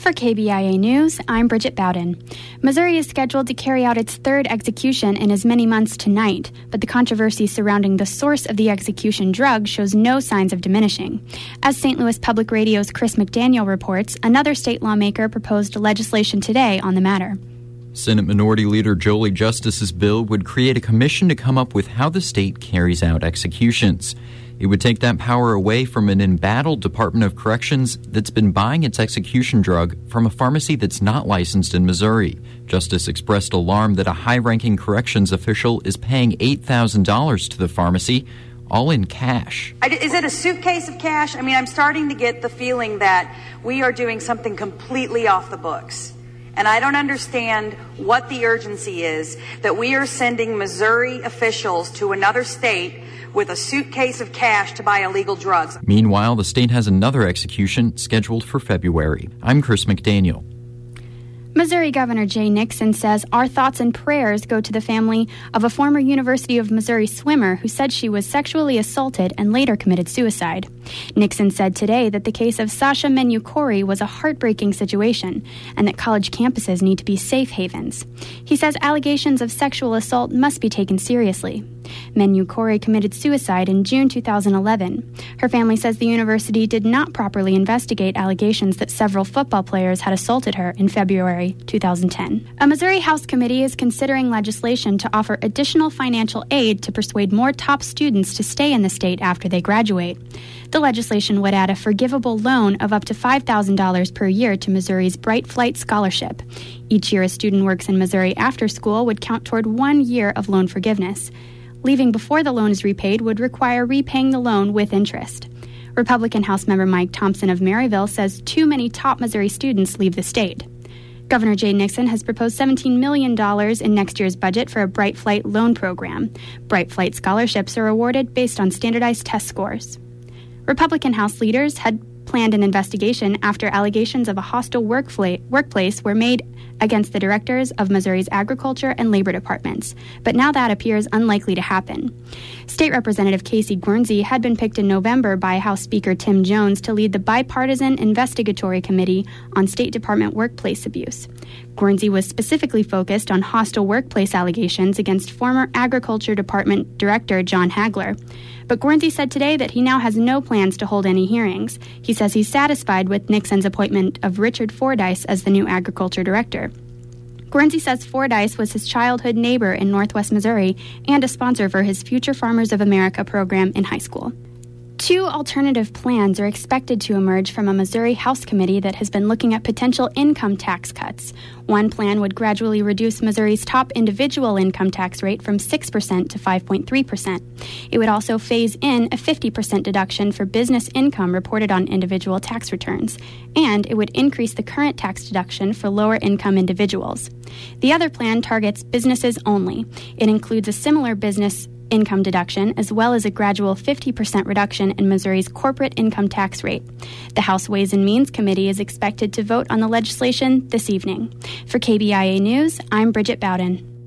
For KBIA News, I'm Bridget Bowden. Missouri is scheduled to carry out its third execution in as many months tonight, but the controversy surrounding the source of the execution drug shows no signs of diminishing. As St. Louis Public Radio's Chris McDaniel reports, another state lawmaker proposed legislation today on the matter. Senate Minority Leader Jolie Justice's bill would create a commission to come up with how the state carries out executions. It would take that power away from an embattled Department of Corrections that's been buying its execution drug from a pharmacy that's not licensed in Missouri. Justice expressed alarm that a high-ranking corrections official is paying $8,000 to the pharmacy, all in cash. Is it a suitcase of cash? I mean, I'm starting to get the feeling that we are doing something completely off the books. And I don't understand what the urgency is that we are sending Missouri officials to another state with a suitcase of cash to buy illegal drugs. Meanwhile, the state has another execution scheduled for February. I'm Chris McDaniel. Missouri Governor Jay Nixon says our thoughts and prayers go to the family of a former University of Missouri swimmer who said she was sexually assaulted and later committed suicide. Nixon said today that the case of Sasha Menyukuri was a heartbreaking situation and that college campuses need to be safe havens. He says allegations of sexual assault must be taken seriously. Menyukuri committed suicide in June 2011. Her family says the university did not properly investigate allegations that several football players had assaulted her in February 2010. A Missouri House committee is considering legislation to offer additional financial aid to persuade more top students to stay in the state after they graduate. The legislation would add a forgivable loan of up to $5,000 per year to Missouri's Bright Flight Scholarship. Each year a student works in Missouri after school would count toward 1 year of loan forgiveness. Leaving before the loan is repaid would require repaying the loan with interest. Republican House member Mike Thompson of Maryville says too many top Missouri students leave the state. Governor Jay Nixon has proposed $17 million in next year's budget for a Bright Flight loan program. Bright Flight scholarships are awarded based on standardized test scores. Republican House leaders had planned an investigation after allegations of a hostile workplace were made against the directors of Missouri's agriculture and labor departments, but now that appears unlikely to happen. State Representative Casey Guernsey had been picked in November by House Speaker Tim Jones to lead the bipartisan investigatory committee on State Department workplace abuse. Guernsey was specifically focused on hostile workplace allegations against former Agriculture Department Director John Hagler. But Guernsey said today that he now has no plans to hold any hearings. He says he's satisfied with Nixon's appointment of Richard Fordyce as the new agriculture director. Guernsey says Fordyce was his childhood neighbor in Northwest Missouri and a sponsor for his Future Farmers of America program in high school. 2 alternative plans are expected to emerge from a Missouri House committee that has been looking at potential income tax cuts. One plan would gradually reduce Missouri's top individual income tax rate from 6% to 5.3%. It would also phase in a 50% deduction for business income reported on individual tax returns, and it would increase the current tax deduction for lower income individuals. The other plan targets businesses only. It includes a similar business income deduction, as well as a gradual 50% reduction in Missouri's corporate income tax rate. The House Ways and Means Committee is expected to vote on the legislation this evening. For KBIA News, I'm Bridget Bowden.